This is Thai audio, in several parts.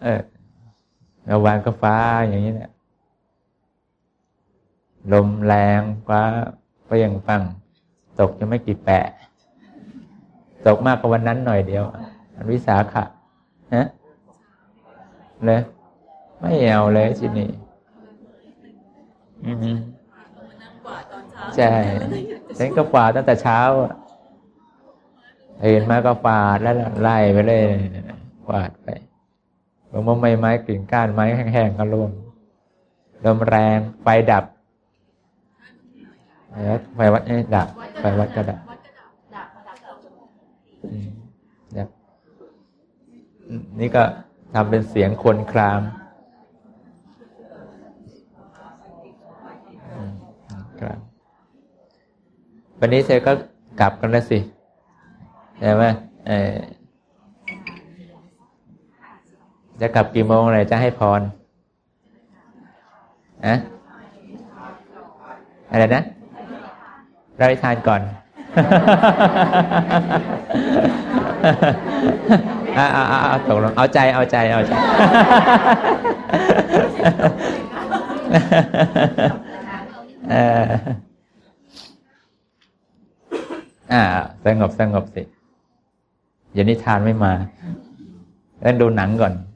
เมื่อวานก็ฟ้าอย่างนี้แหละลมแรงฟ้าเปรี้ยงปังตกยังไม่กี่แปะตกมากกว่าวันนั้นหน่อยเดียววันวิสาขะฮะเลยไม่เอาเลยที่นี่ใช่ฉันก็ฝาดตั้งแต่เช้าตื่นมาก็ฝาดแล้วไล่ไปเลยฝาดไปลมไม้กิ่งก้านไม้แห้งๆก็ร่วงลมแรงไฟดับไฟวัดดับไฟวัดก็ดับนี่ก็ทำเป็นเสียงคนครามครับวันนี้เธอก็กลับกันแล้วสิใช่ไหมจะกลับกี่โมงเลยจะให้พรอะไรนะเราให้ทานก่อนตกลงเอาใจสงบสิอย่านิทานไม่มาเล่นดูหนังก่อน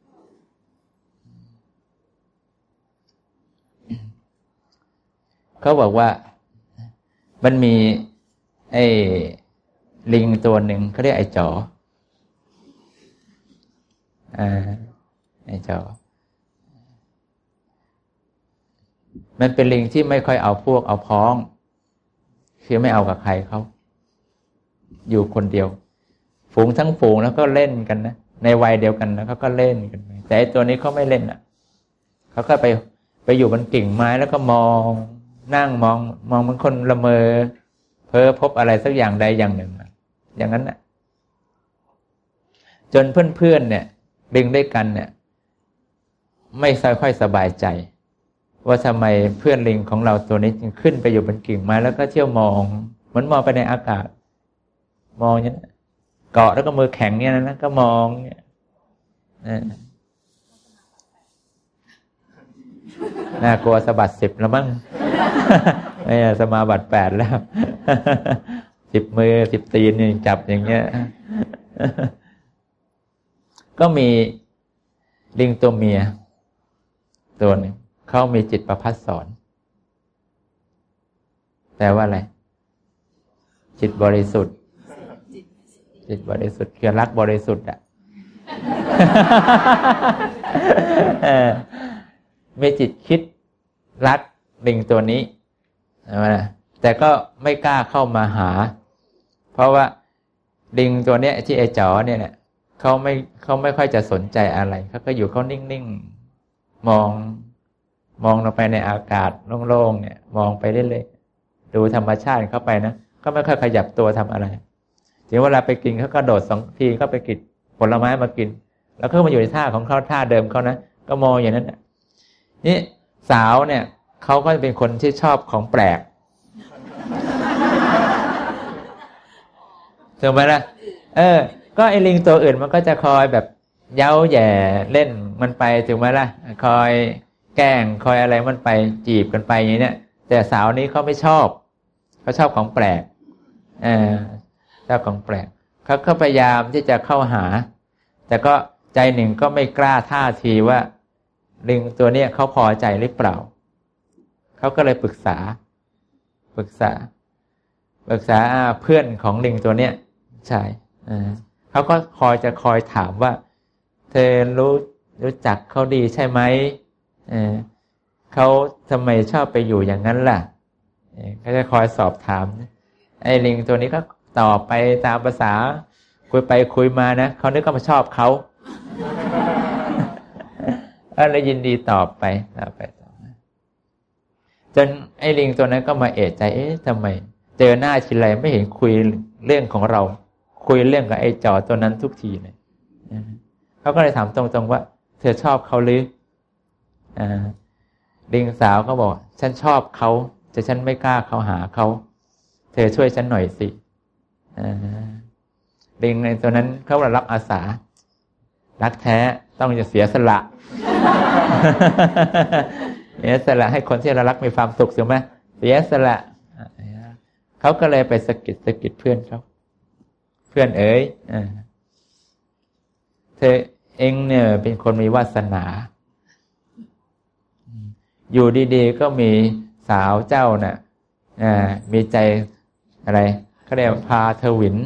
เขาบอกว่ามันมีไอ้ลิงตัวหนึ่งเขาเรียกไอ้จ๋อไอ้จ๋อมันเป็นลิงที่ไม่ค่อยเอาพวกเอาพ้องคือไม่เอากับใครเขาอยู่คนเดียวฝูงทั้งฝูงแล้วก็เล่นกันนะในวัยเดียวกันนะเขาก็เล่นกันแต่ไอ้ตัวนี้เขาไม่เล่นเขาก็ไปอยู่บนกิ่งไม้แล้วก็มองนั่งมองเหมือนคนละเมอเพ้อพบอะไรสักอย่างใดอย่างหนึ่งอย่างนั้นน่ะจนเพื่อนๆเนี่ยลิงด้วยกันเนี่ยไม่ค่อยสบายใจว่าทำไมเพื่อนลิงของเราตัวนี้จึงขึ้นไปอยู่บนกิ่งไม้แล้วก็เที่ยวมองเหมือนมองไปในอากาศมองอย่างนี้เกาะแล้วก็มือแข็งเนี่ยนะก็มองเนี่ยน่ากลัวสะบัด10แล้วมั้งไม่สมาบัติ8แล้ว10 มือ10 ตีนนี่จับอย่างเงี้ยก็มีลิงตัวเมียตัวหนึ่งเขามีจิตประภัสสรแปลว่าอะไรจิตบริสุทธิ์จิตบริสุทธิ์คือรักบริสุทธิ์มีจิตคิดรักลิงตัวนี้แต่ก็ไม่กล้าเข้ามาหาเพราะว่าลิงตัวเนี้ยที่ไอ้จ๋อเนี่ยเขาไม่ค่อยจะสนใจอะไรเขาก็อยู่เขานิ่งๆมองลงไปในอากาศโล่งๆเนี่ยมองไปเรื่อยๆดูธรรมชาติเข้าไปนะก็ไม่ค่อยขยับตัวทำอะไรถึงเวลาไปกินเขาก็โดด2 ทีก็ไปกินผลไม้มากินแล้วก็มาอยู่ในท่าของเขาท่าเดิมเขานะก็มองอย่างนั้นนี่สาวเนี่ยเขาก็จะเป็นคนที่ชอบของแปลกถูกไหมล่ะก็ไอ้ลิงตัวอื่นมันก็จะคอยแบบเย้าแย่เล่นมันไปถูกไหมล่ะคอยแกล้งคอยอะไรมันไปจีบกันไปอย่างนี้เนี่ยแต่สาวนี้เขาไม่ชอบเขาชอบของแปลกชอบของแปลกเขาพยายามที่จะเข้าหาแต่ก็ใจหนึ่งก็ไม่กล้าท่าทีว่าลิงตัวเนี้ยเขาพอใจหรือเปล่าเขาก็เลยปรึกษาเพื่อนของลิงตัวเนี้ยใช่เขาก็คอยถามว่าเธอรู้จักเขาดีใช่ไหมเขาทำไมชอบไปอยู่อย่างนั้นล่ะเขาจะคอยสอบถามไอ้ลิงตัวนี้ก็ตอบไปตามภาษาคุยไปคุยมานะเขานึกก็มาชอบเขาแล้วยินดีตอบไปจนไอ้ลิงตัวนั้นก็มาเอะใจทำไมเจอหน้าทีไรไม่เห็นคุยเรื่องของเราคุยเรื่องกับไอ้จ๋อตัวนั้นทุกทีเลยเขาก็เลยถามตรงๆว่าเธอชอบเขาหรือลิงสาวก็บอกฉันชอบเขาแต่ฉันไม่กล้าเข้าหาเขาเธอช่วยฉันหน่อยสิลิงในตัวนั้นเขารับอาสารักแท้ต้องจะเสียสละ เสียสละให้คนที่เรารักมีความสุขใช่ไหมเสียสละเขาก็เลยไปสะกิดเพื่อนเขาเพื่อนเอ๋ยเธอเองเนี่ยเป็นคนมีวาสนาอยู่ดีๆก็มีสาวเจ้าน่ะมีใจอะไรเขาเรียกพาเธอหวิน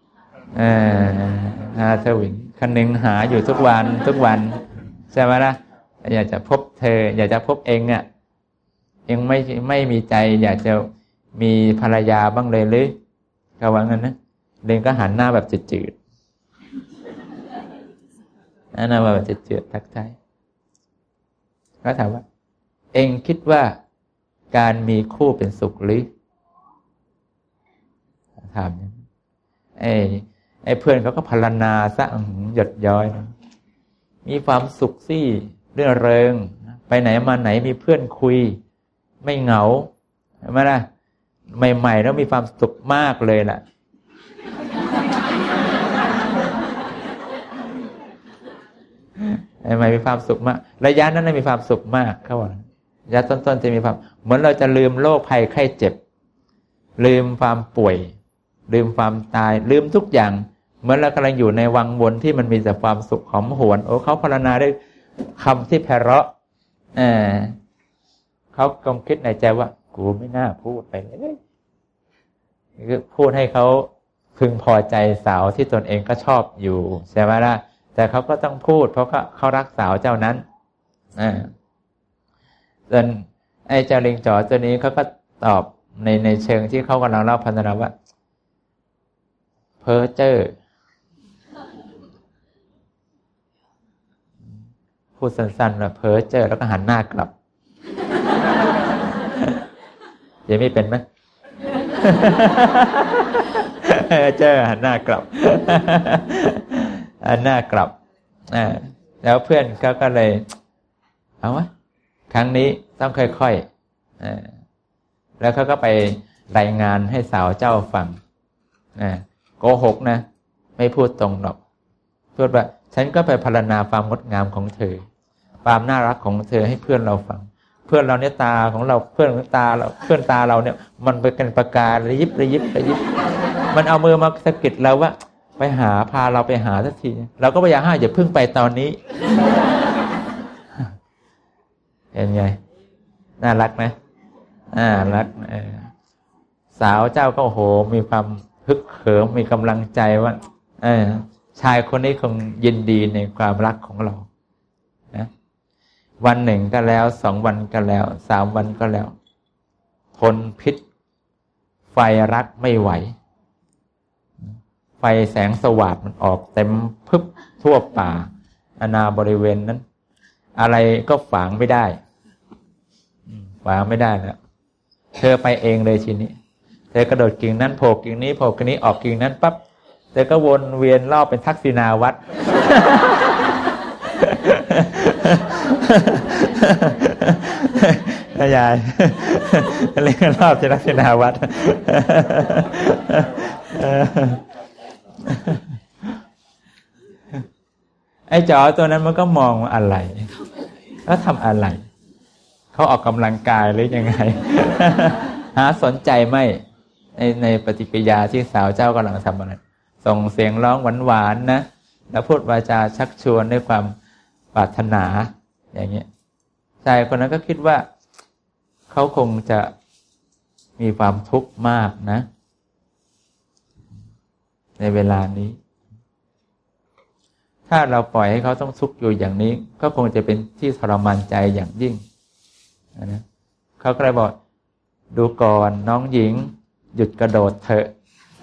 พาเธอหวินคันนึงหาอยู่ทุกวันใช่ไหมล่ะอยากจะพบเธออยากจะพบเองอ่ะเองไม่มีใจอยากจะมีภรรยาบ้างเลยหรือก็ว่างั้นนะเองก็หันหน้าแบบจืดๆหน้าแบบจืดๆทักทายก็ถามว่าเองคิดว่าการมีคู่เป็นสุขหรือถามไอ้เพื่อนเขาก็พรรณนาซะหยดย้อยนะมีความสุขสิเรื่อเริงไปไหนมาไหนมีเพื่อนคุยไม่เหงาใช่ไหมล่ะใหม่ๆแล้วมีความสุขมากเลยล่ะใหม่มีความสุขมากระยะนั้นมีความสุขมากเขาว่าระยะต้นๆจะมีความเหมือนเราจะลืมโรคภัยไข้เจ็บลืมความป่วยลืมความตายลืมทุกอย่างเหมือนเรากำลังอยู่ในวังวนที่มันมีแต่ความสุขหอมหวนโอ้เขาพรรณนาได้คำที่ไพเราะเขาคงคิดในใจว่ากูไม่น่าพูดไปเลยคือพูดให้เขาพึงพอใจสาวที่ตนเองก็ชอบอยู่ใช่ไหมล่ะแต่เขาก็ต้องพูดเพราะเขารักสาวเจ้านั้นส่วนไอ้เจ้าลิงจ๋อตัวนี้เขาก็ตอบในเชิงที่เขากำลังเล่าพันธนาว่าเพ้อเจ้อพูดสั้นๆว่าเพ้อเจ้อแล้วก็หันหน้ากลับยังไม่เป็นไหมเจ้อหันหน้ากลับหันหน้ากลับแล้วเพื่อนเขาก็เลยเอาวะครั้งนี้ต้องค่อยๆแล้วเขาก็ไปรายงานให้สาวเจ้าฟังโกหกนะไม่พูดตรงหรอกพูดว่าฉันก็ไปพรรณนาความงดงามของเธอความน่ารักของเธอให้เพื่อนเราฟังเพื่อนเราเนี่ยตาของเราเพื่อนตาเราเพื่อนตาเราเนี่ยมันเป็นประกายระยิบมันเอามือมาสะกิดเราว่าไปหาพาเราไปหาสักทีเราก็พยายามอย่าเพิ่งไปตอนนี้เห็นไงน่ารักไหมรักสาวเจ้าก็โหมีความฮึกเหิมมีกำลังใจว่าชายคนนี้คงยินดีในความรักของเรานะวันหนึ่งก็แล้ว2 วันก็แล้ว3 วันก็แล้วทนพิษไฟรักไม่ไหวไฟแสงสว่างมันออกเต็มพึบทั่วป่าอาณาบริเวณนั้นอะไรก็ฝังไม่ได้แล้วเธอไปเองเลยทีนี้เธอกระโดดกิ่งนั้นโผล่กิ่งนี้โผล่กิ่งนี้ออกกิ่งนั้นปั๊บเธอก็วนเวียนรอบเป็นทักษิณาวัตรยายเรียกรอบเป็นทักษิณาวัตรไอ้จ๋อตัวนั้นมันก็มองว่าอะไรแล้วทำอะไรเขาออกกำลังกายหรือยังไงหาสนใจไหมในปฏิกิริยาที่สาวเจ้ากำลังทำอะไรส่งเสียงร้องหวานๆนะแล้วพูดวาจาชักชวนด้วยความปรารถนาอย่างเงี้ยชายคนนั้นก็คิดว่าเขาคงจะมีความทุกข์มากนะในเวลานี้ถ้าเราปล่อยให้เขาต้องทุกข์อยู่อย่างนี้ก็คงจะเป็นที่ทรมานใจอย่างยิ่งนะเขาก็เลยบอกดูก่อนน้องหญิงหยุดกระโดดเถอะ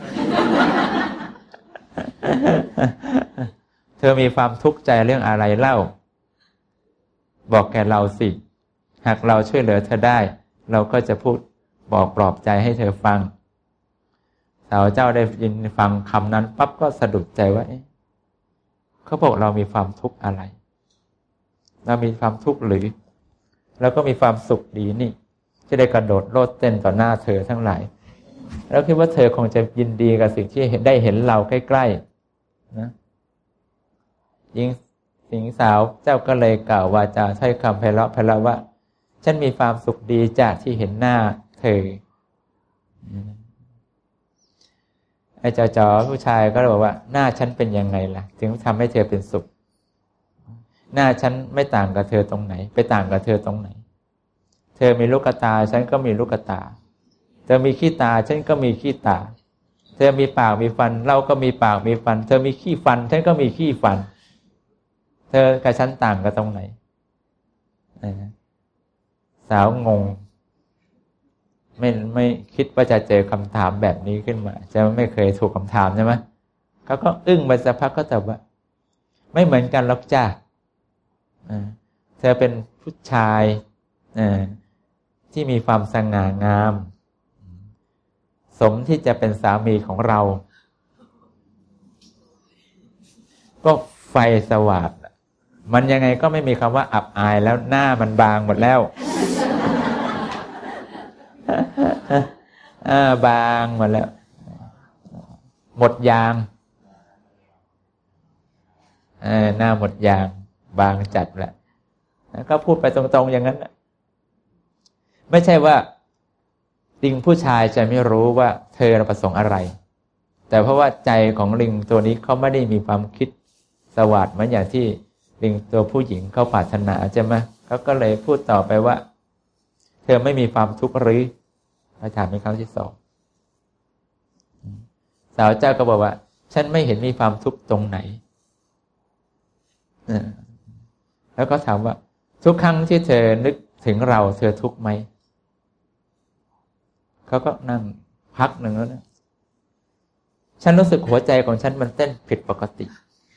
เธอมีความทุกข์ใจเรื่องอะไรเล่าบอกแกเราสิหากเราช่วยเหลือเธอได้เราก็จะพูดบอกปลอบใจให้เธอฟังสาวเจ้าได้ยินฟังคำนั้นปั๊บก็สะดุดใจว่าเขาบอกเรามีความทุกข์อะไรเรามีความทุกข์หรือเราก็มีความสุขดีนี่จะได้กระโดดโลดเต้นต่อหน้าเธอทั้งหลายแล้วคิดว่าเธอคงจะยินดีกับสิ่งที่ได้เห็นเราใกล้ๆนะยิ่งสิงสาวเจ้าก็เลยกล่าววาจาถ้อยคำไพเราะไพเราะว่าฉันมีความสุขดีจ้ะที่เห็นหน้าเธอไอ้เจ้าจ๋อผู้ชายก็เลยบอกว่าหน้าฉันเป็นยังไงล่ะถึงทำให้เธอเป็นสุขหน้าฉันไม่ต่างกับเธอตรงไหนไปต่างกับเธอตรงไหนเธอมีลูกตาฉันก็มีลูกตาเธอมีขี้ตาฉันก็มีขี้ตาเธอมีปากมีฟันเราก็มีปากมีฟันเธอมีขี้ฟันฉันก็มีขี้ฟันเธอกับฉันต่างกันตรงไหนสาวงงไม่คิดว่าจะเจอคำถามแบบนี้ขึ้นมาจะไม่เคยถูกคำถามใช่ไหมเขาก็อึ้งไปสักพักก็ตอบว่าไม่เหมือนกันหรอกจ้าเธอเป็นผู้ชายที่มีความสง่างามสมที่จะเป็นสามีของเราก็ไฟสว่างมันยังไงก็ไม่มีคำว่าอับอายแล้วหน้ามันบางหมดแล้วบางหมดแล้วหมดยางหน้าหมดยางบางจัดแหละก็พูดไปตรงๆอย่างนั้นไม่ใช่ว่าลิงผู้ชายจะไม่รู้ว่าเธอประสงค์อะไรแต่เพราะว่าใจของลิงตัวนี้เขาไม่ได้มีความคิดสวัสดิ์เหมือนอย่างที่ลิงตัวผู้หญิงเขาปรารถนาใช่ไหมเขาก็เลยพูดต่อไปว่าเธอไม่มีความทุกข์หรือมาถามเป็นครั้งที่สองสาวเจ้าก็บอกว่าฉันไม่เห็นมีความทุกข์ตรงไหนแล้วก็ถามว่าทุกครั้งที่เธอนึกถึงเราเธอทุกข์ไหมเขาก็นั่งพักหนึ่งแล้วนะฉันรู้สึกหัวใจของฉันมันเต้นผิดปกติ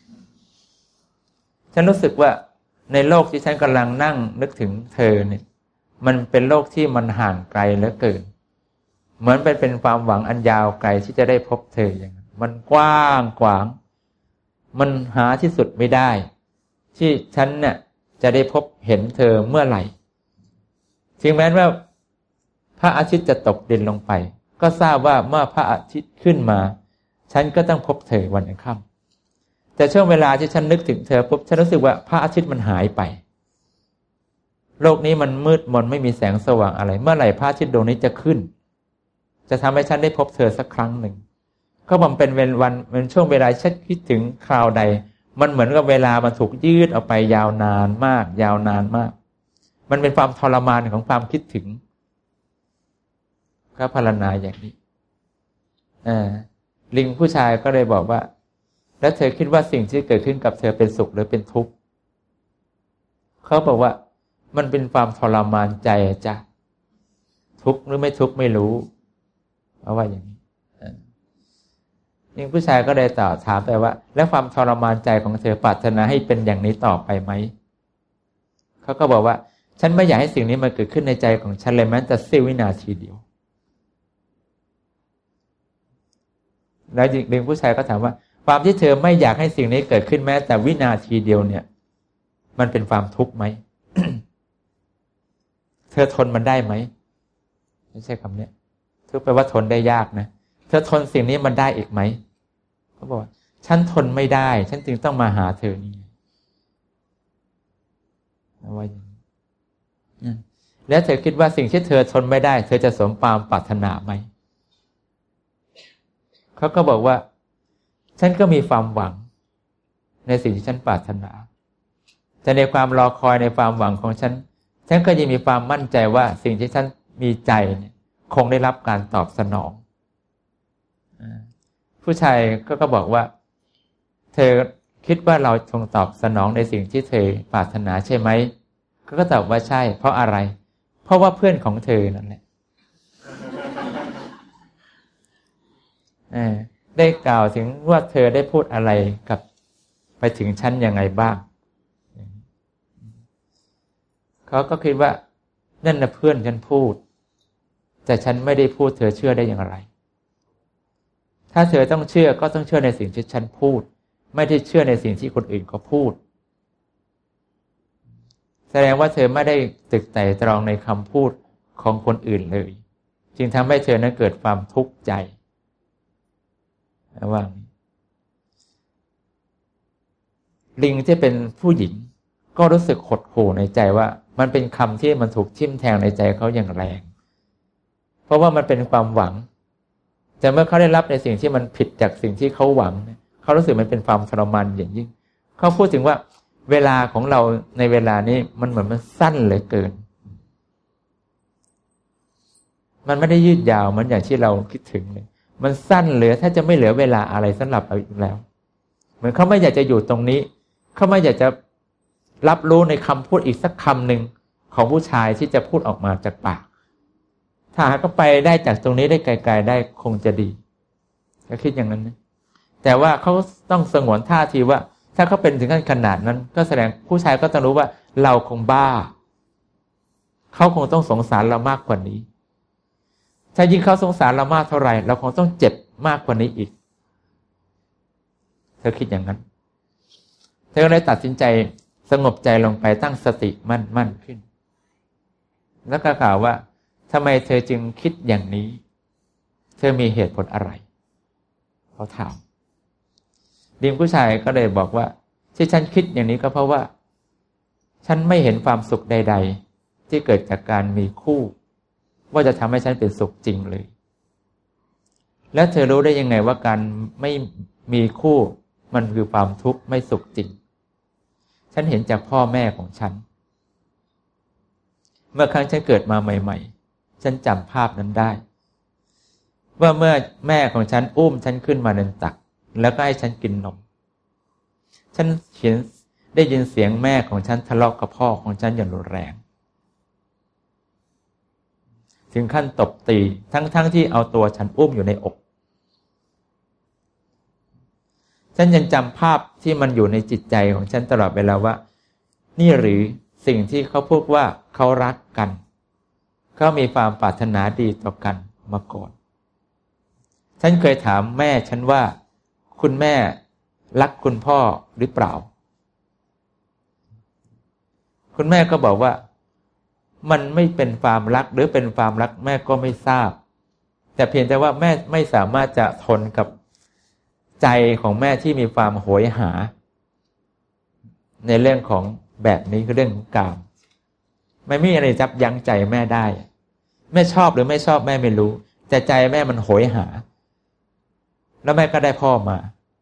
ฉันรู้สึกว่าในโลกที่ฉันกำลังนั่งนึกถึงเธอเนี่ยมันเป็นโลกที่มันห่างไกลเหลือเกินเหมือนเป็นความหวังอันยาวไกลที่จะได้พบเธออย่างนั้นมันกว้างขวางมันหาที่สุดไม่ได้ที่ฉันเนี่ยจะได้พบเห็นเธอเมื่อไหร่ถึงแม้ว่าพระอาทิตย์จะตกดินลงไปก็ทราบว่าเมื่อพระอาทิตย์ขึ้นมาฉันก็ต้องพบเธอวันค่ำแต่ช่วงเวลาที่ฉันนึกถึงเธอปุ๊บฉันรู้สึกว่าพระอาทิตย์มันหายไปโลกนี้มันมืดมนไม่มีแสงสว่างอะไรเมื่อไหร่พระอาทิตย์ดวงนี้จะขึ้นจะทำให้ฉันได้พบเธอสักครั้งหนึ่งก็มันเป็นวันเป็นช่วงเวลาฉันคิดถึงคราวใดมันเหมือนกับเวลามันถูกยืดออกไปยาวนานมากยาวนานมากมันเป็นความทรมานของความคิดถึงก็พรรณนาอย่างนี้ลิงผู้ชายก็เลยบอกว่าแล้วเธอคิดว่าสิ่งที่เกิดขึ้นกับเธอเป็นสุขหรือเป็นทุกข์เขาบอกว่ามันเป็นความทรมานใจจ้ะทุกข์หรือไม่ทุกข์ไม่รู้เพราะว่าอย่างนี้ลิงผู้ชายก็เลยต่อถามไปว่าแล้วความทรมานใจของเธอปรารถนาให้เป็นอย่างนี้ต่อไปไหมเขาก็บอกว่าฉันไม่อยากให้สิ่งนี้มันเกิดขึ้นในใจของฉันเลยแม้แต่เสี้ยววินาทีเดียวแล้วลิงผู้ชายก็ถามว่าความที่เธอไม่อยากให้สิ่งนี้เกิดขึ้นแม้แต่วินาทีเดียวเนี่ยมันเป็นความทุกข์ไหม เธอทนมันได้ไหมไม่ใช่คำนี้ทุกข์แปลว่าทนได้ยากนะเธอทนสิ่งนี้มันได้อีกไหมเขาบอกฉันทนไม่ได้ฉันจึงต้องมาหาเธอนี่ว่าอย่างนี้แล้วเธอคิดว่าสิ่งที่เธอทนไม่ได้เธอจะสมความปรารถนาไหมเขาก็บอกว่าฉันก็มีความหวังในสิ่งที่ฉันปรารถนาแต่ในความรอคอยในความหวังของฉันก็ยังมีความมั่นใจว่าสิ่งที่ฉันมีใจเนี่ยคงได้รับการตอบสนองผู้ชายก็บอกว่าเธอคิดว่าเราคงตอบสนองในสิ่งที่เธอปรารถนาใช่ไหมก็ตอบว่าใช่เพราะอะไรเพราะว่าเพื่อนของเธอนั่นแหละได้กล่าวถึงว่าเธอได้พูดอะไรกับไปถึงฉันยังไงบ้างเขาก็คิดว่านั่นน่ะเพื่อนฉันพูดแต่ฉันไม่ได้พูดเธอเชื่อได้อย่างไรถ้าเธอต้องเชื่อก็ต้องเชื่อในสิ่งที่ฉันพูดไม่ได้เชื่อในสิ่งที่คนอื่นเขาพูดแสดงว่าเธอไม่ได้ตึกไต่ตรองในคำพูดของคนอื่นเลยจึงทำให้เธอนั้นเกิดความทุกข์ใจว่าลิงที่เป็นผู้หญิงก็รู้สึกหดหู่ในใจว่ามันเป็นคำที่มันถูกทิ่มแทงในใจเขาอย่างแรงเพราะว่ามันเป็นความหวังแต่เมื่อเขาได้รับในสิ่งที่มันผิดจากสิ่งที่เขาหวังเขารู้สึกมันเป็นความทรมานอย่างยิ่งเขาพูดถึงว่าเวลาของเราในเวลานี้มันเหมือนมันสั้นเหลือเกินมันไม่ได้ยืดยาวเหมือนอย่างที่เราคิดถึงเลยมันสั้นเหลือถ้าจะไม่เหลือเวลาอะไรสำหรับเราอีกแล้วเหมือนเขาไม่อยากจะอยู่ตรงนี้เขาไม่อยากจะรับรู้ในคำพูดอีกสักคำหนึ่งของผู้ชายที่จะพูดออกมาจากปากถ้าหากเขาไปได้จากตรงนี้ได้ไกลๆได้คงจะดีก็คิดอย่างนั้นนะแต่ว่าเขาต้องสงวนท่าทีว่าถ้าเขาเป็นถึงขั้นขนาดนั้นก็แสดงผู้ชายก็ต้องรู้ว่าเราคงบ้าเขาคงต้องสงสารเรามากกว่านี้ถ้ายิ่งเขาสงสารเรามากเท่าไหร่เราคงต้องเจ็บมากกว่านี้อีกเธอคิดอย่างนั้นเธอเลยตัดสินใจสงบใจลงไปตั้งสติมั่นขึ้นแล้วก็กล่าวว่าทำไมเธอจึงคิดอย่างนี้เธอมีเหตุผลอะไรเขาถามลิงผู้ชายก็เลยบอกว่าที่ฉันคิดอย่างนี้ก็เพราะว่าฉันไม่เห็นความสุขใดๆที่เกิดจากการมีคู่ว่าจะทำให้ฉันเป็นสุขจริงเลยแล้วเธอรู้ได้ยังไงว่าการไม่มีคู่มันคือความทุกข์ไม่สุขจริงฉันเห็นจากพ่อแม่ของฉันเมื่อครั้งฉันเกิดมาใหม่ๆฉันจำภาพนั้นได้ว่าเมื่อแม่ของฉันอุ้มฉันขึ้นมาในตักแล้วก็ให้ฉันกินนมฉันได้ยินเสียงแม่ของฉันทะเลาะกับพ่อของฉันอย่างรุนแรงถึงขั้นตบตีทั้งที่เอาตัวฉันอุ้มอยู่ในอกฉันยังจำภาพที่มันอยู่ในจิตใจของฉันตลอดเวลาว่านี่หรือสิ่งที่เขาพูดว่าเขารักกันเขามีความปรารถนาดีต่อกันมาก่อนฉันเคยถามแม่ฉันว่าคุณแม่รักคุณพ่อหรือเปล่าคุณแม่ก็บอกว่ามันไม่เป็นความรักหรือเป็นความรักแม่ก็ไม่ทราบแต่เพียงแต่ว่าแม่ไม่สามารถจะทนกับใจของแม่ที่มีความโหยหาในเรื่องของแบบนี้คือเรื่องของกามไม่มีอะไรจับยั้งใจแม่ได้แม่ชอบหรือไม่ชอบแม่ไม่รู้แต่ใจแม่มันโหยหาแล้วแม่ก็ได้พ่อมา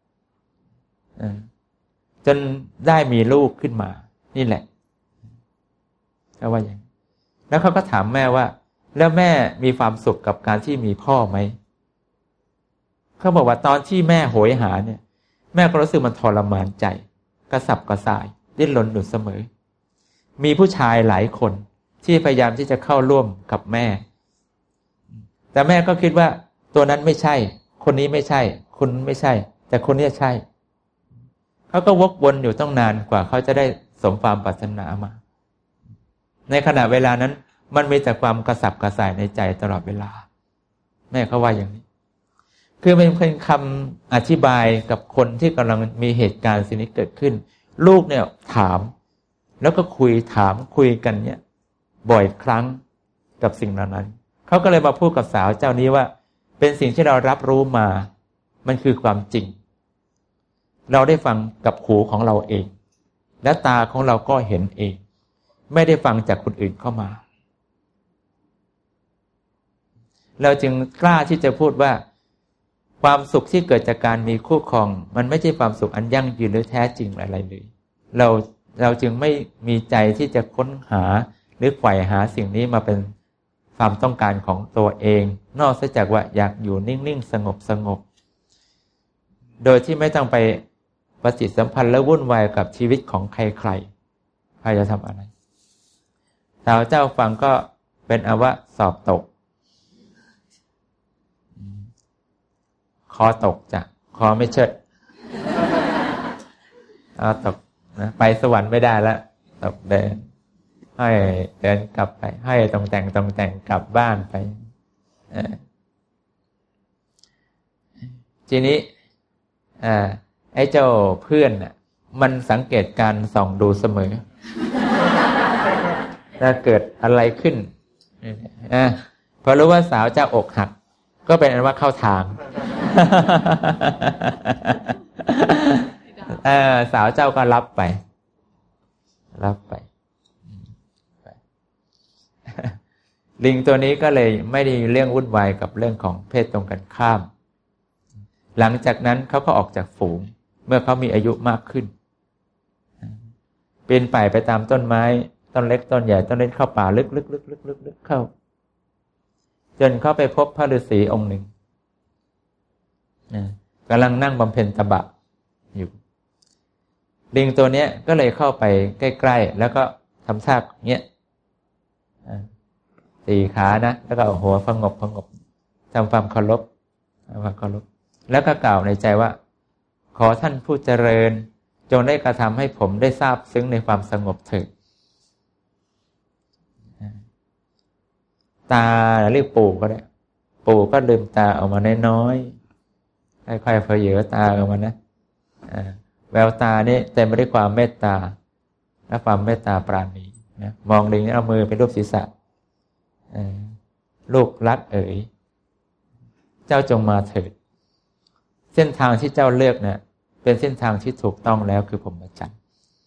จนได้มีลูกขึ้นมานี่แหละก็ว่าอย่างแล้วเขาก็ถามแม่ว่าแล้วแม่มีความสุขกับการที่มีพ่อไหมเขาบอกว่าตอนที่แม่โหยหาเนี่ยแม่ก็รู้สึกมันทรมานใจกระสับกระส่ายดิ้นรนอยู่เสมอมีผู้ชายหลายคนที่พยายามที่จะเข้าร่วมกับแม่แต่แม่ก็คิดว่าตัวนั้นไม่ใช่คนนี้ไม่ใช่คนนี้ไม่ใช่แต่คนนี้ใช่เขาก็วกวนอยู่ต้องนานกว่าเขาจะได้สมความปรารถนามาในขณะเวลานั้นมันมีแต่ความกระสับกระส่ายในใจตลอดเวลาแม่เขาว่าอย่างนี้คือเป็นคำอธิบายกับคนที่กำลังมีเหตุการณ์สิ่งนี้เกิดขึ้นลูกเนี่ยถามแล้วก็คุยกันเนี่ยบ่อยครั้งกับสิ่งเหล่านั้นเขาก็เลยมาพูดกับสาวเจ้านี้ว่าเป็นสิ่งที่เรารับรู้มามันคือความจริงเราได้ฟังกับหูของเราเองและตาของเราก็เห็นเองไม่ได้ฟังจากคนอื่นเข้ามาเราจึงกล้าที่จะพูดว่าความสุขที่เกิดจากการมีคู่ครองมันไม่ใช่ความสุขอันยั่งยืนหรือแท้จริงอะไรเลยเราจึงไม่มีใจที่จะค้นหาหรือไขว่หาสิ่งนี้มาเป็นความต้องการของตัวเองนอกจากว่าอยากอยู่นิ่งๆสงบโดยที่ไม่ต้องไปปฏิสัมพันธ์และวุ่นวายกับชีวิตของใครจะทำอะไรสาวเจ้าฟังก็เป็นอวะสอบตกคอตกจ้ะคอไม่เชิดตกนะไปสวรรค์ไม่ได้แล้วตกเดินให้เดินกลับไปให้ตรงแต่งกลับบ้านไปทีนี้ไอ้เจ้าเพื่อนน่ะมันสังเกตการส่องดูเสมอถ้าเกิดอะไรขึ้นพอรู้ว่าสาวเจ้าอกหักก็เป็นอันว่าเข้าทางสาวเจ้าก็รับไปลิงตัวนี้ก็เลยไม่ได้เรื่องวุ่นวายกับเรื่องของเพศตรงกันข้ามหลังจากนั้นเขาก็ออกจากฝูงเมื่อเขามีอายุมากขึ้นปีนป่ายไปตามต้นไม้ต้นเล็กต้นใหญ่ต้นเล็กเข้าป่าลึกเข้าจนเขาไปพบพระฤาษีองค์หนึ่งกำลังนั่งบำเพ็ญตบะอยู่ลิงตัวนี้ก็เลยเข้าไปใกล้ๆแล้วก็ทำท่าเงี้ยสี่ขานะแล้วก็หัวพงบทำความเคารพแล้วก็กล่าวในใจว่าขอท่านผู้เจริญจงได้กระทำให้ผมได้ทราบซึ้งในความสงบเถิดตาเรียกปู่ก็ได้ปู่ก็ลืมตาออกมาน้อยๆค่อยๆเผยเหยอตาออกมานะแววตานี่เต็มไปด้วยความเมตตาและความเมตตาปราณีนะมองลิงเอามือไปรูปศีรษะลูกรักเอ๋ยเจ้าจงมาเถิดเส้นทางที่เจ้าเลือกเนี่ยเป็นเส้นทางที่ถูกต้องแล้วคือพรหมจรรย์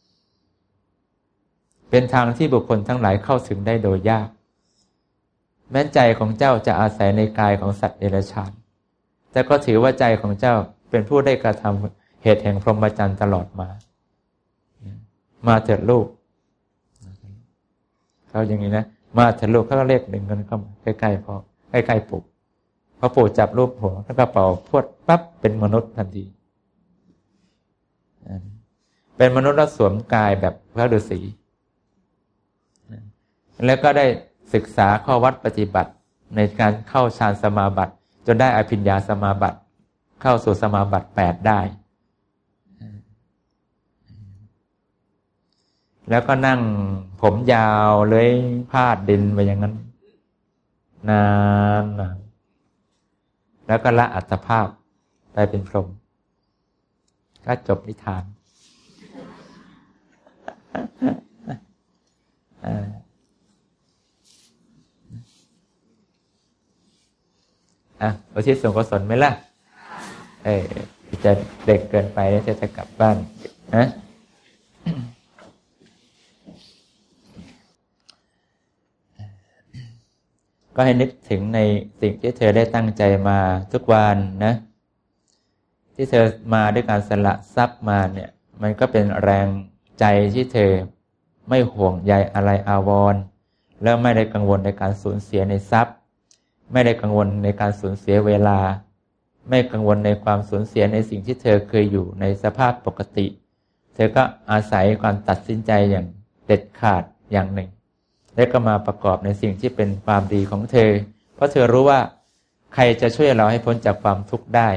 เป็นทางที่บุคคลทั้งหลายเข้าถึงได้โดยยากแม้ใจของเจ้าจะอาศัยในกายของสัตว์เดรัจฉานแต่ก็ถือว่าใจของเจ้าเป็นผู้ได้กระทำเหตุแห่งพรหมจรรย์ตลอดมาเถิดลูกเขาอย่างนี้นะมาเถิดลูกเขาก็เรียกดึงกันเข้ามาใกล้ๆพ่อใกล้ๆปู่พอปู่จับรูปหัวแล้วก็เป่าพวดปั๊บเป็นมนุษย์ทันทีเป็นมนุษย์แล้วสวมกายแบบพระฤาษีแล้วก็ได้ศึกษาข้อวัดปฏิบัติในการเข้าฌานสมาบัติจนได้อภิญญาสมาบัติเข้าสู่สมาบัติ8ได้แล้วก็นั่งผมยาวเลยพาดดินไปอย่างนั้นนานแล้วก็ละอัตภาพไปเป็นพรหมก็จบนิทานอุทิศส่วนกุศลไหมล่ะจะเด็กเกินไปแล้วจะกลับบ้านนะก็ให้นึกถึงในสิ่งที่เธอได้ตั้งใจมาทุกวันนะที่เธอมาด้วยการสละทรัพย์มาเนี่ยมันก็เป็นแรงใจที่เธอไม่ห่วงใยอะไรอาวรณ์แล้วไม่ได้กังวลในการสูญเสียในทรัพย์ไม่ได้กังวลในการสูญเสียเวลาไม่กังวลในความสูญเสียในสิ่งที่เธอเคยอยู่ในสภาพปกติเธอก็อาศัยความตัดสินใจอย่างเด็ดขาดอย่างหนึ่งแล้วก็มาประกอบในสิ่งที่เป็นความดีของเธอเพราะเธอรู้ว่าใครจะช่วยเราให้พ้นจากความทุกข์ได้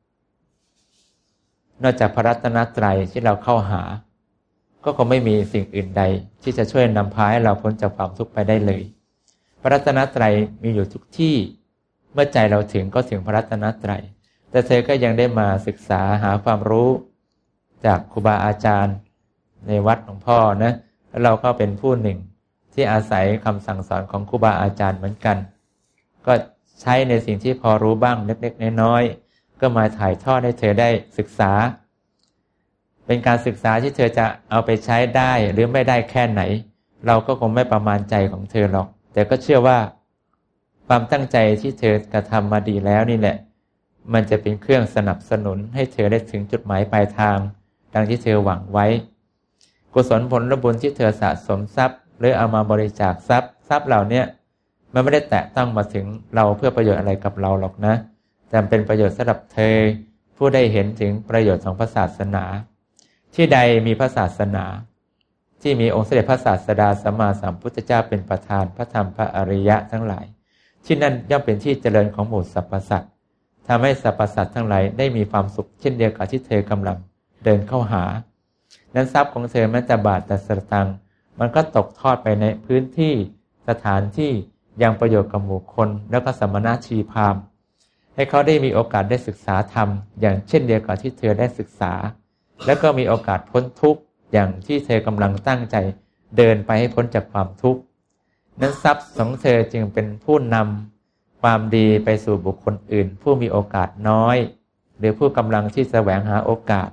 นอกจากพระรัตนตรัยที่เราเข้าหาก็คงไม่มีสิ่งอื่นใดที่จะช่วยนำพาให้เราพ้นจากความทุกข์ไปได้เลยพระรัตนตรัยมีอยู่ทุกที่เมื่อใจเราถึงก็ถึงพระรัตนตรัยแต่เธอก็ยังได้มาศึกษาหาความรู้จากครูบาอาจารย์ในวัดหลวงพ่อนะแล้วเราก็เป็นผู้หนึ่งที่อาศัยคำสั่งสอนของครูบาอาจารย์เหมือนกันก็ใช้ในสิ่งที่พอรู้บ้างเล็กๆน้อยๆก็มาถ่ายทอดให้เธอได้ศึกษาเป็นการศึกษาที่เธอจะเอาไปใช้ได้หรือไม่ได้แค่ไหนเราก็คงไม่ประมาณใจของเธอหรอกแต่ก็เชื่อว่าความตั้งใจที่เธอกระทำมาดีแล้วนี่แหละมันจะเป็นเครื่องสนับสนุนให้เธอได้ถึงจุดหมายปลายทางดังที่เธอหวังไว้กุศลผลบุญที่เธอสะสมทรัพย์หรือเอามาบริจาคทรัพย์เหล่านี้มันไม่ได้แตะต้องมาถึงเราเพื่อประโยชน์อะไรกับเราหรอกนะแต่เป็นประโยชน์สำหรับเธอผู้ได้เห็นถึงประโยชน์ของพระศาสนาที่ใดมีพระศาสนาที่มีองค์สมเด็จพระศาสดาสัมมาสัมพุทธเจ้าเป็นประธานพระธรรมพระอริยะทั้งหลายที่นั่นย่อมเป็นที่เจริญของหมู่สรรพสัตว์ทำให้สรรพสัตว์ทั้งหลายได้มีความสุขเช่นเดียวกับที่เธอกำลังเดินเข้าหานั้นทรัพย์ของเธอแม้แต่บาทแต่สตางค์มันก็ตกทอดไปในพื้นที่สถานที่ยังประโยชน์กับหมู่คนแล้วก็สมณชีพราหมณ์ให้เขาได้มีโอกาสได้ศึกษาธรรมอย่างเช่นเดียวกับที่เธอได้ศึกษาแล้วก็มีโอกาสพ้นทุกข์อย่างที่เธอกำลังตั้งใจเดินไปให้พ้นจากความทุกข์นั้นทรัพย์ของเธอจึงเป็นผู้นำความดีไปสู่บุคคลอื่นผู้มีโอกาสน้อยหรือผู้กำลังที่แสวงหาโอกาส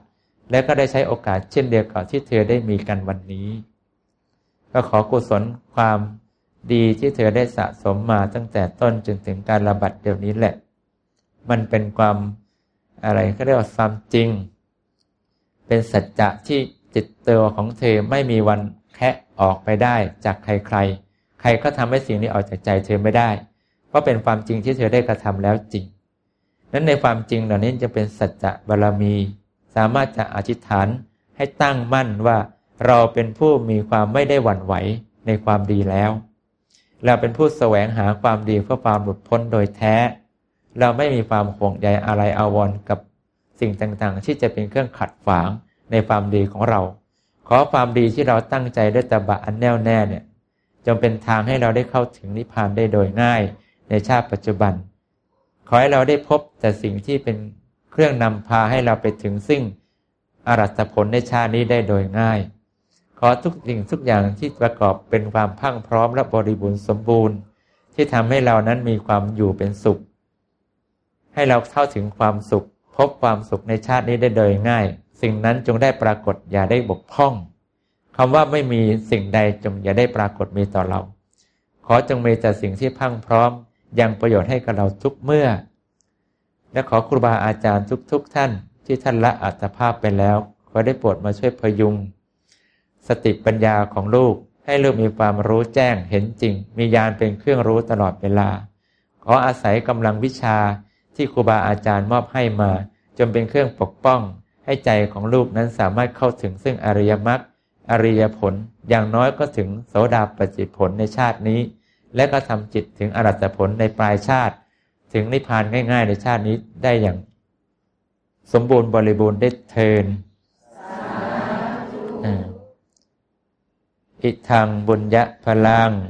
และก็ได้ใช้โอกาสเช่นเดียวกับที่เธอได้มีกันวันนี้ก็ขอกุศลความดีที่เธอได้สะสมมาตั้งแต่ต้นจนถึงการระบาดเดี๋ยวนี้แหละมันเป็นความอะไรเขาเรียกว่าความจริงเป็นสัจจะที่จิตตัวของเธอไม่มีวันแคะออกไปได้จากใครใครก็ทำให้สิ่งนี้ออกจากใจเธอไม่ได้เพราะเป็นความจริงที่เธอได้กระทำแล้วจริงนั้นในความจริงเหล่านี้จะเป็นสัจจะบารมีสามารถจะอธิษฐานให้ตั้งมั่นว่าเราเป็นผู้มีความไม่ได้หวั่นไหวในความดีแล้วเราเป็นผู้แสวงหาความดีเพื่อความหลุดพ้นโดยแท้เราไม่มีความห่วงใยอะไรอาวรณ์กับสิ่งต่างๆที่จะเป็นเครื่องขัดขวางในความดีของเราขอความดีที่เราตั้งใจด้วยตบะอันแน่วแน่เนี่ยจงเป็นทางให้เราได้เข้าถึงนิพพานได้โดยง่ายในชาติปัจจุบันขอให้เราได้พบแต่สิ่งที่เป็นเครื่องนำพาให้เราไปถึงซึ่งอรหัตผลในชาตินี้ได้โดยง่ายขอทุกสิ่งทุกอย่างที่ประกอบเป็นความพรั่งพร้อมและบริบูรณ์สมบูรณ์ที่ทำให้เรานั้นมีความอยู่เป็นสุขให้เราเข้าถึงความสุขพบความสุขในชาตินี้ได้โดยง่ายสิ่งนั้นจงได้ปรากฏอย่าได้บกพร่องคำว่าไม่มีสิ่งใดจงอย่าได้ปรากฏมีต่อเราขอจงมีแต่สิ่งที่พรั่งพร้อมยังประโยชน์ให้กับเราทุกเมื่อและขอครูบาอาจารย์ทุกท่านที่ท่านละอัตภาพไปแล้วขอได้โปรดมาช่วยพยุงสติปัญญาของลูกให้ลูกมีความรู้แจ้งเห็นจริงมีญาณเป็นเครื่องรู้ตลอดเวลาขออาศัยกำลังวิชาที่ครูบาอาจารย์มอบให้มาจนเป็นเครื่องปกป้องให้ใจของลูกนั้นสามารถเข้าถึงซึ่งอริยมรรคอริยผลอย่างน้อยก็ถึงโสดาปัตติผลในชาตินี้และก็ทำจิตถึงอรหัตผลในปลายชาติถึงนิพพานง่ายๆในชาตินี้ได้อย่างสมบูรณ์บริบูรณ์ได้เทินอิทังบุญญะพลัง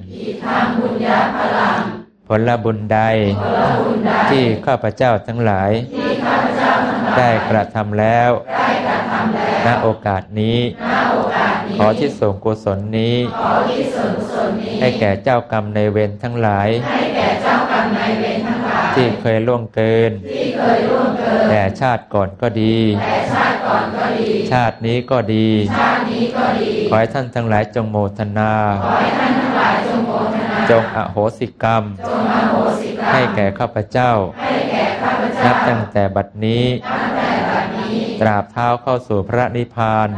ผลบุญใดที่ข้าพเจ้าทั้งหลายได้กระทำแล้วณโอกาสนี้ขอที่ส่งกุศลนี้ให้แก่เจ้ากรรมนายเวรทั้งหลายที่เคยล่วงเกินแต่ชาติก่อนก็ดีชาตินี้ก็ดีขอให้ท่านทั้งหลายจงโมทนาจงอโหสิกรรมให้แก่ข้าพเจ้านับตั้งแต่บัดนี้ตราบเท้าเข้าสู่พระนิพพาน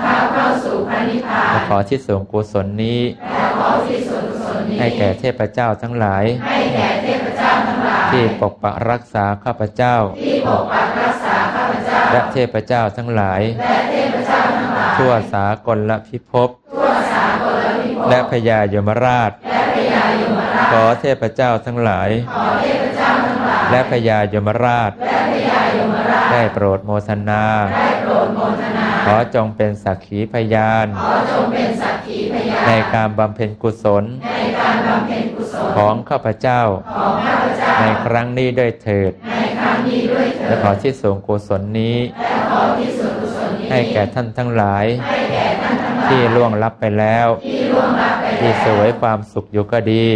ขอที่ส่งกุศลนี้ให้แก่เทพเจ้าทั้งหลายที่ปกปักรักษาข้าพเจ้าและเทพเจ้าทั้งหลายทั่วสากลพิภพและพญายมราชขอเทพเจ้าทั้งหลายและพญายมราชได้โปรดโมทนาขอจงเป็นสักขีพยานในการบำเพ็ญกุศลของข้าพเจ้าในครั้งนี้ด้วยเถิดและขอที่ส่งกุศลนี้ให้แก่ท่านทั้งหลายที่ล่วงลับไปแล้วที่เสวยความสุขอยู่ก็ดี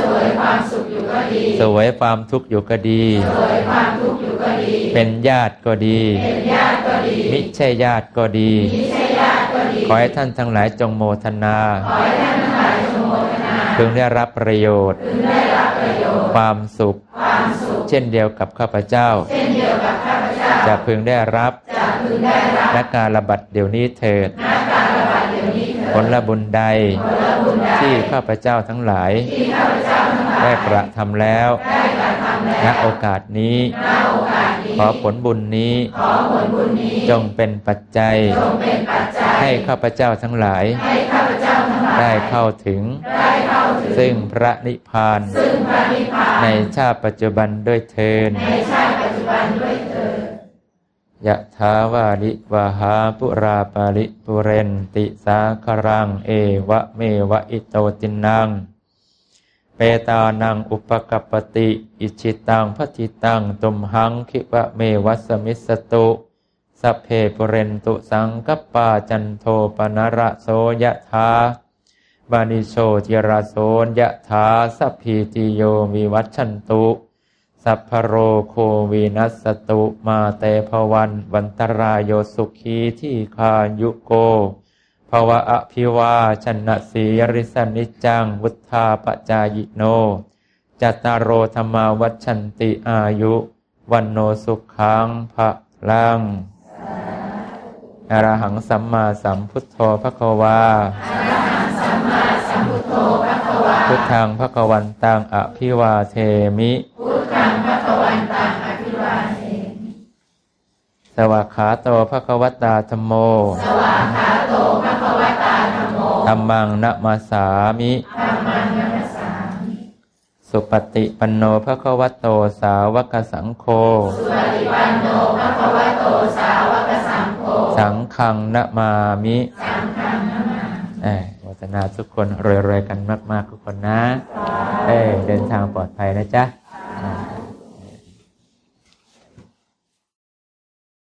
เสวยความทุกข์อยู่ก็ดีเป็นญาติก็ดีมิใช่ญาติก็ดีขอให้ท่านทั้งหลายจงโมทนาพึงได้รับประโยชน์ความสุขเช่นเดียวกับข้าพเจ้าจะพึงได้รับและการระบัดเดี๋ยวนี้เถิดผลบุญใดที่ข้าพเจ้าทั้งหลายได้กระทำแล้วณโอกาสนี้ขอผลบุญนี้จงเป็นปัจจัยให้ข้าพเจ้าทั้งหลายได้เข้าถึงซึ่งพระนิพพานในชาติปัจจุบันด้วยเทินยะถาวาริวหาปุราปาริปุเรนติสาครังเอวะเมวะอิโตตินังเปตานังอุปกัปปติอิชิตังภัทิตังตุมหังคิวะเมวัสมิสตุสัพเพปุเรนตุสังกัปปาจันโทปนระโสยะถาบานิโชติระโสยะถาสัพพิติโยวิวัชชันตุสสัพพโรโควินัสตุมาเตภวันตรายโยสุขีที่คายุโกภวะอภิวาชนะสีริสนิจังวุธาปจายโนจัตตารโอธรรมาวัชชันติอายุวันโนสุขังภะลังอรหังสัมมาสัมพุทโธภควาพุทธังภควันตังอภิวาเทมิสวากขาโตภควตาธัมโมธัมมังนะมาสามิสุปฏิปันโนภควโตสาวกสังโฆสังฆังนะมามิโมทนาทุกคนรวยๆกันมากๆทุกคนนะเดินทางปลอดภัยนะจ๊ะ